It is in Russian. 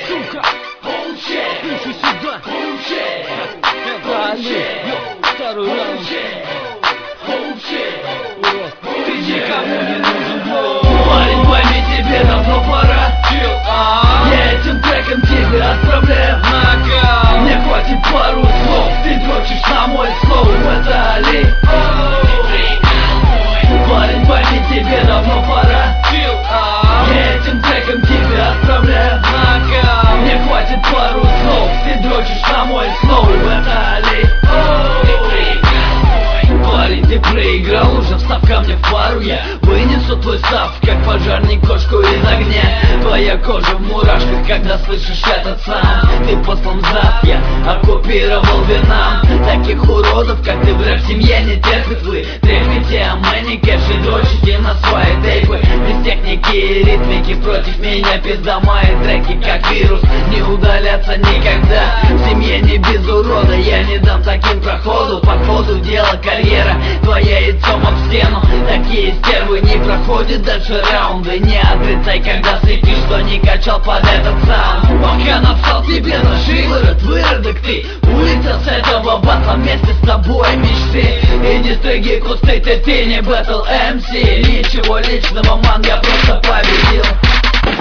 сука. Слышу сюда. Это они. Второй раунд. Ты никому не нужен. Парень, пойми, тебе давно пора. Я этим треком тебе отправляю нокаут. Мне хватит пару слов, ты дрочишь на мой слоу. Это Али. Парень, пойми, тебе давно пора. Я этим треком тебе отправляю нокаут. Мне хватит пару слов, ты дрочишь на мой слоу. Это Али. Парень, ты проиграл, уже встав ко мне в пару. Я вынесу твой став, как пожарник кошку из огня. Твоя кожа в мурашках, когда слышишь этот саунд. Ты послан в зад, я оккупировал Вьетнам. Таких уродов, как ты, в рэп-семье не терпит. Вы трепите, а мы не кэши, дрочите на свои тейпы. Без техники и ритмики против меня пизда. Мои треки как вирус, не удалятся никогда. В семье не без урода, я не дам таким проходу. По ходу дела карьера твоя яйцом об стену. Такие стервы не проходят дальше раунды. Не отрицай, когда светишь, что не качал под этот саунд. Пока написал тебе на шиворот, выродок ты улетел с этого батла вместе с тобой мечты. Иди стриги кусты, ты не бэтл МС. Ничего личного, ман, я просто победил.